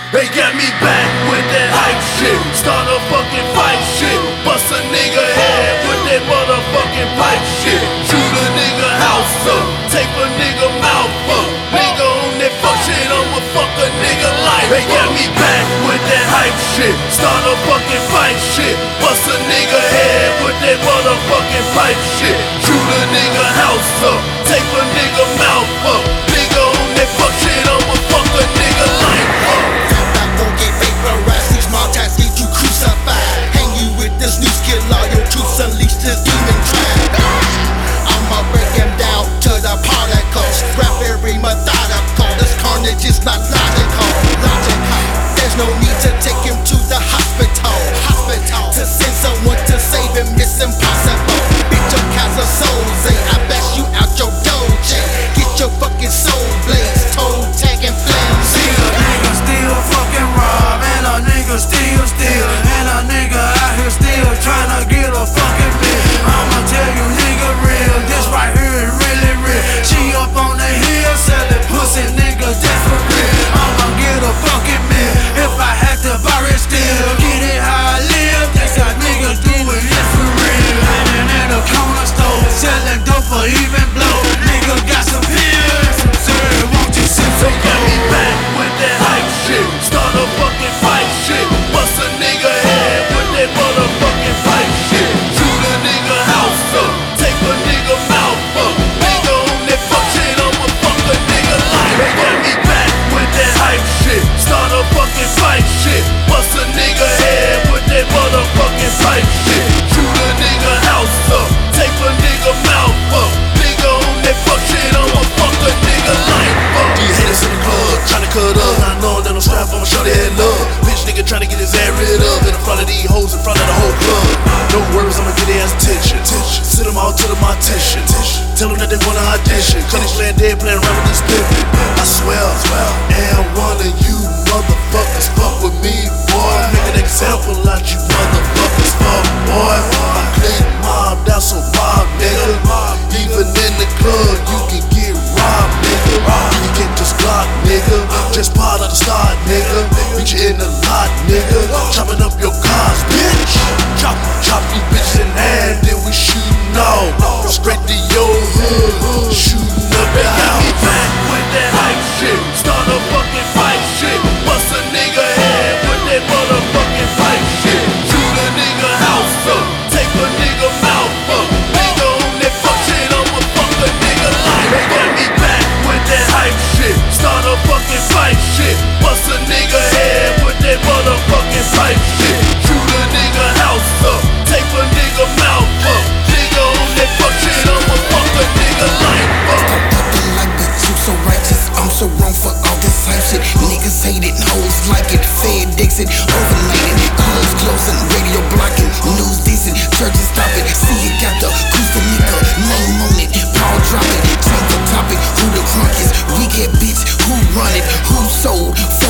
They got me back with that hype shit. Start a fucking fight shit. Bust a nigga head with that motherfucking pipe shit. Shoot a nigga house up. Take a nigga mouth up. Nigga on that fuck shit, I'ma fuck a nigga life. They got me back with that hype shit. Start a fucking fight shit. Bust a nigga head with that motherfucking pipe shit. Shoot a nigga house up. Take a nigga mouth up. Nigga on that fuck shit, I'ma fuck a nigga life up. Unleash the demon trap. I'ma break him down to the particles. Rap very methodical. This carnage is not logical. There's no need to take him to the hospital. To send someone to save him, it's impossible. Bitch, your cast of souls, I bash you out your doje. Get your fucking soul blazed, toe tag and flames. See a nigga still fucking rob, and a nigga still steal, and a nigga out here still tryna get a fucking bill. I'ma tell you nigga real, this right here is really real. She up on the hill selling pussy, nigga, that's for real. I'ma get a fucking meal if I had to buy it still. Get it how I live, they got niggas doing it for real. Hanging in a corner store, selling dope for even blow. Nigga got some pills, sir, won't you sip They some got me gold? back with that hype shit. Start a fucking fight shit. Bust a nigga head with that motherfucking pipe shit. Shoot a nigga house up. Take a nigga mouth up. Nigga on that fuck shit, I'ma fuck a nigga life. They got me back with that hype shit. Start a fucking fight shit. Bust a nigga head with that motherfucking pipe shit. Shoot a nigga house up. Take a nigga mouth up. Nigga on that fuck shit, I'ma fuck a nigga life up. These haters in the club, tryna cut up. Not knowing that I'm strapped, I'ma show that love. Bitch nigga tryna get his ass rid of. In front of these hoes, in front of the whole club. No worries, I'ma get their ass attention. Sit them all to the mortician. Tell them that they wanna audition. Cause they playing dead, playing around with this pimpin'. I swear, and one of you motherfuckers fuck with me, boy. Make an example out you motherfuckers, fuck, boy. I clean mob, that's a mob, nigga. Even in the club, you can get robbed, nigga. You can get this Glock, nigga. Just part of the start, nigga. Beat you in the lot, nigga. Chopping up your cars, bitch. Chop you bitches in hand, then we shootin' off. Straight to your hood, shootin' up your house. Back with that hype shit. Start a fucking fight shit. Bust a nigga head with that motherfucking pipe shit. Shoot a nigga house up. Take a nigga mouth up. Nigga on that fuck shit, I'ma fuck a nigga life. They got me back with that hype shit. Start a fucking fight shit. Bust a nigga head with that motherfucking pipe shit. Shoot a nigga house up. Take a nigga mouth up. Nigga on that fuck shit, I'ma fuck a nigga life up. Like the you so righteous, I'm so wrong for all this hype shit. Niggas hate it, hoes like it, fed dicks it, overnighted, clubs closing, radio blocking, news decent, churches stopping. See you got the acoustic nigga, name on it, Paul dropping, change the topic, who the crunk is, we get bitch, who run it, who sold.